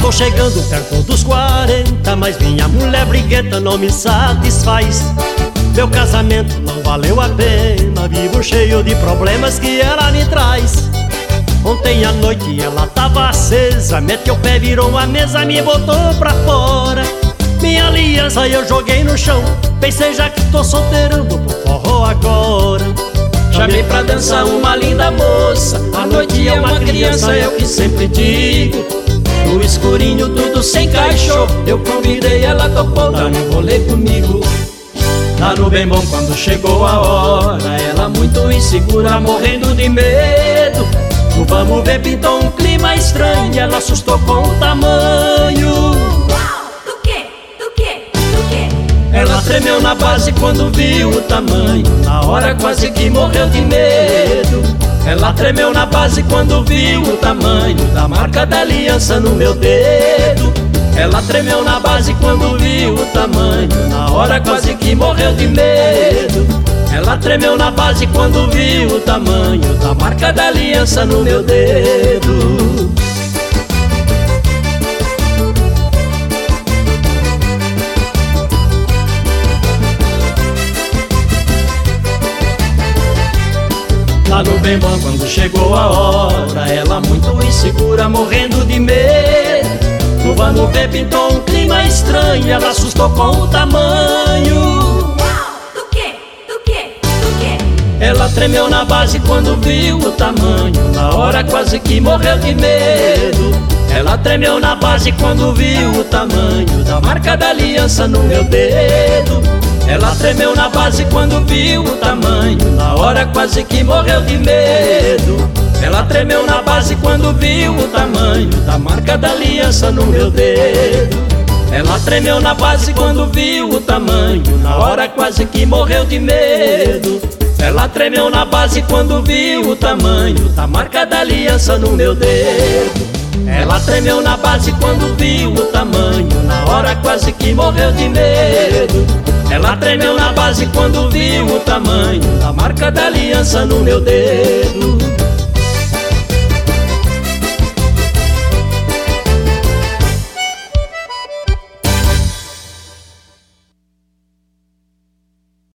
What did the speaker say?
Tô chegando perto dos 40, mas minha mulher briguenta não me satisfaz. Meu casamento não valeu a pena, vivo cheio de problemas que ela me traz. Ontem à noite ela tava acesa, meteu o pé, virou a mesa, me botou pra fora. Minha aliança eu joguei no chão, pensei já que tô solteirão, vou pro forró agora. Chamei pra dançar uma linda moça, a noite é uma criança, é o que sempre digo. No escurinho tudo se encaixou, eu convidei, ela topou dar um rolê comigo. Tá no bem bom quando chegou a hora, ela muito insegura, morrendo de medo. No vamos ver pintou um clima estranho, ela assustou com o tamanho. Do quê? Ela tremeu na base quando viu o tamanho, na hora quase que morreu de medo. Ela tremeu na base quando viu o tamanho da marca da aliança no meu dedo. Ela tremeu na base quando viu o tamanho, na hora quase que morreu de medo. Ela tremeu na base quando viu o tamanho da marca da aliança no meu dedo. Lá no bem bom quando chegou a hora, ela muito insegura, morrendo de medo. No vamos ver pintou um clima estranho, ela assustou com o tamanho. Do quê? Ela tremeu na base quando viu o tamanho, na hora quase que morreu de medo. Ela tremeu na base quando viu o tamanho da marca da aliança no meu dedo. Ela tremeu na base quando viu o tamanho, na hora quase que morreu de medo. Ela tremeu na base quando viu o tamanho da marca da aliança no meu dedo. Ela tremeu na base quando viu o tamanho, na hora quase que morreu de medo. Ela tremeu na base quando viu o tamanho da marca da aliança no meu dedo. Ela tremeu na base quando viu o tamanho, na hora quase que morreu de medo. Ela tremeu na base quando viu o tamanho da marca da aliança no meu dedo.